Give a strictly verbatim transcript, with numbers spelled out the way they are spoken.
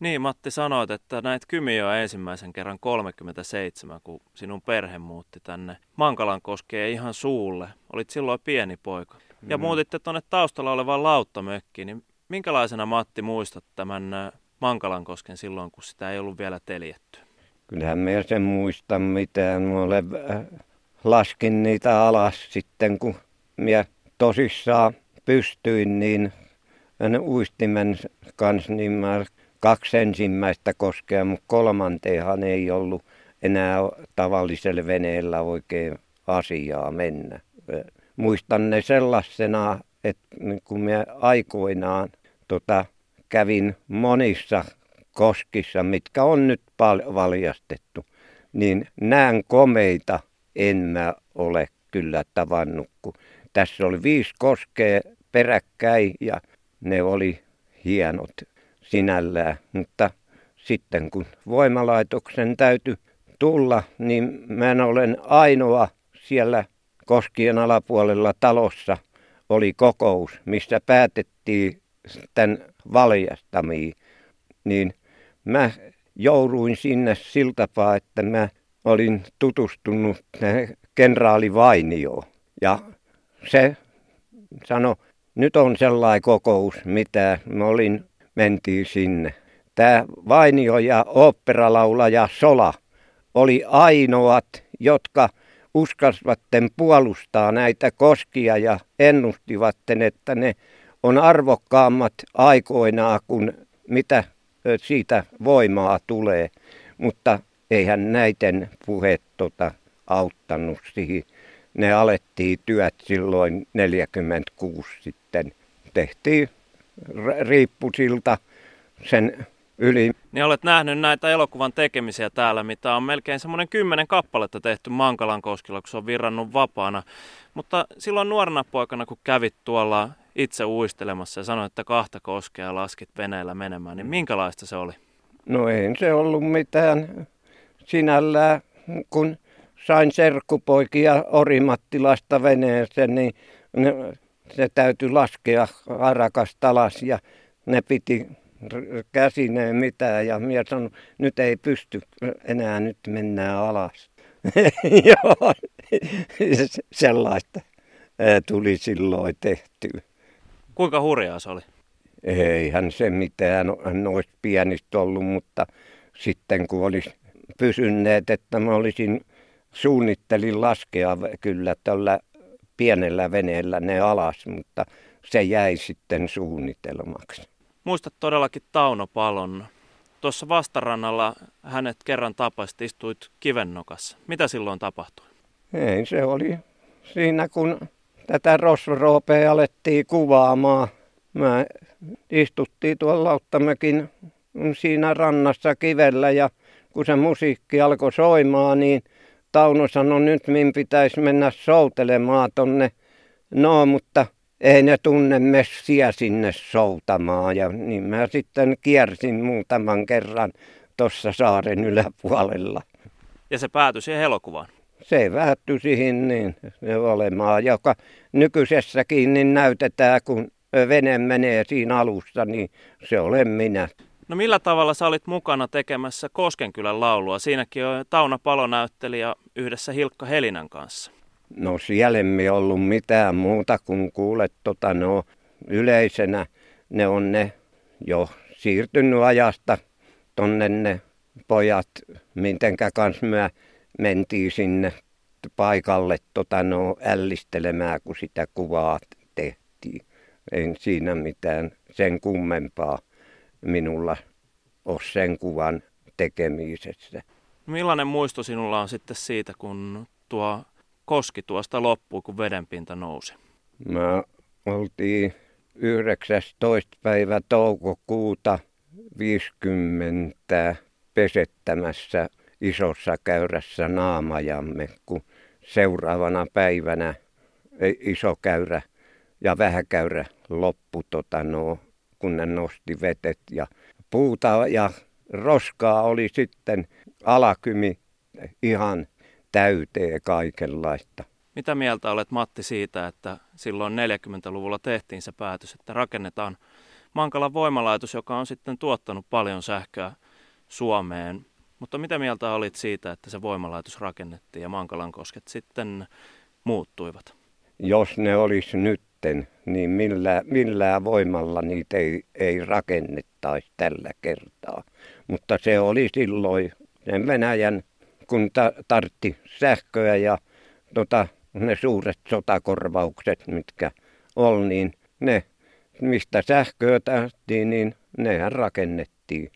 Niin, Matti, sanoit, että näit Kymijoa ensimmäisen kerran kolmekymmentäseitsemän, kun sinun perhe muutti tänne Mankalankoskeen ihan suulle. Olit silloin pieni poika. Ja Mm. muutitte tuonne taustalla olevaan Lauttamökkiin. Niin minkälaisena, Matti, muistat tämän äh, Mankalankosken silloin, kun sitä ei ollut vielä teljetty? Kyllähän minä sen muistan mitään. Mä olen, äh, laskin niitä alas sitten, kun minä tosissaan pystyin, niin ne uistimen kanssa, niin mä kaksi ensimmäistä koskea, mutta kolmanteenhan ei ollut enää tavallisella veneellä oikein asiaa mennä. Muistan ne sellaisena, että kun minä aikoinaan tota, kävin monissa koskissa, mitkä on nyt pal- valjastettu, niin näin komeita en mä ole kyllä tavannut, kun tässä oli viisi koskea peräkkäin ja ne oli hienot sinällään, mutta sitten kun voimalaitoksen täytyi tulla, niin mä olen ainoa siellä koskien alapuolella talossa oli kokous, missä päätettiin tämän valjastamiin, niin mä jouduin sinne sillä tapaa, että mä olin tutustunut kenraali Vainioon ja se sanoi, nyt on sellainen kokous, mitä mä olin, mentiin sinne. Tämä Vainio ja oopperalaulaja Sola oli ainoat, jotka uskasivat puolustaa näitä koskia ja ennustivat, että ne on arvokkaammat aikoinaan, kun mitä siitä voimaa tulee. Mutta eihän näiden puheet tota, auttanut siihen. Ne alettiin työt silloin neljäkymmentäkuusi sitten. Tehtiin riippusilta sen yli. Niin olet nähnyt näitä elokuvan tekemisiä täällä, mitä on melkein semmoinen kymmenen kappaletta tehty Mankalankoskilla, kun se on virrannut vapaana. Mutta silloin nuorena poikana, kun kävit tuolla itse uistelemassa ja sanoit, että kahta koskea laskit veneellä menemään, niin minkälaista se oli? No ei se ollut mitään sinällään, kun sain serkkupoikia Orimattilasta veneeseen, niin ne, se täytyi laskea harakasta alas ja ne piti käsineen mitään ja minä sanoin, nyt ei pysty enää, nyt mennään alas. Joo, sellaista tuli silloin tehtyä. Kuinka hurjaa se oli? Eihän se mitään noista pienistä ollut, mutta sitten kun olisi pysyneet, että mä olisin suunnittelin laskea kyllä tällä pienellä veneellä ne alas, mutta se jäi sitten suunnitelmaksi. Muistat todellakin Tauno Palon. Tuossa vastarannalla hänet kerran tapasit, istuit kivennokassa. Mitä silloin tapahtui? Ei, se oli siinä, kun tätä Rosvo-Roopea alettiin kuvaamaan. Mä istuttiin tuolla Lauttamäkin siinä rannassa kivellä ja kun se musiikki alkoi soimaan, niin Tauno sanoi, nyt min pitäisi mennä soutelemaan tonne. No, mutta ei ne tunne messiä sinne soutamaan. Ja niin mä sitten kiersin muutaman kerran tuossa saaren yläpuolella. Ja se päätyi siihen elokuvaan? Se päättyi siihen niin olemaan, joka nykyisessäkin niin näytetään, kun vene menee siinä alussa, niin se olen minä. No millä tavalla sä olit mukana tekemässä Koskenkylän laulua? Siinäkin on Tauno Palo näyttelijä yhdessä Hilkka Helinän kanssa. No siellä emme ollut mitään muuta kuin kuulet, tota, no, yleisenä ne on ne jo siirtynyt ajasta tonne ne pojat, minkä kanssa me mentiin sinne paikalle tota, no, ällistelemään, kun sitä kuvaa tehtiin. Ei siinä mitään sen kummempaa minulla ole sen kuvan tekemisessä. Millainen muisto sinulla on sitten siitä, kun tuo koski tuosta loppui, kun vedenpinta nousi? Mä oltiin yhdeksästoista päivä toukokuuta viisikymmentä pesettämässä isossa käyrässä naamajamme, kun seuraavana päivänä iso käyrä ja vähäkäyrä loppu, tota, no, kun ne nosti vetet ja puuta ja roskaa oli sitten alakymi ihan täyteen kaikenlaista. Mitä mieltä olet, Matti, siitä, että silloin neljäkymmentäluvulla tehtiin se päätös, että rakennetaan Mankalan voimalaitos, joka on sitten tuottanut paljon sähköä Suomeen. Mutta mitä mieltä olit siitä, että se voimalaitos rakennettiin ja Mankalan-kosket sitten muuttuivat? Jos ne olisi nytten, niin millään, millään voimalla niitä ei, ei rakennettaisi tällä kertaa. Mutta se oli silloin sen Venäjän, kun ta- tartti sähköä ja tota, ne suuret sotakorvaukset, mitkä oli, niin ne, mistä sähköä tarttiin, niin nehän rakennettiin.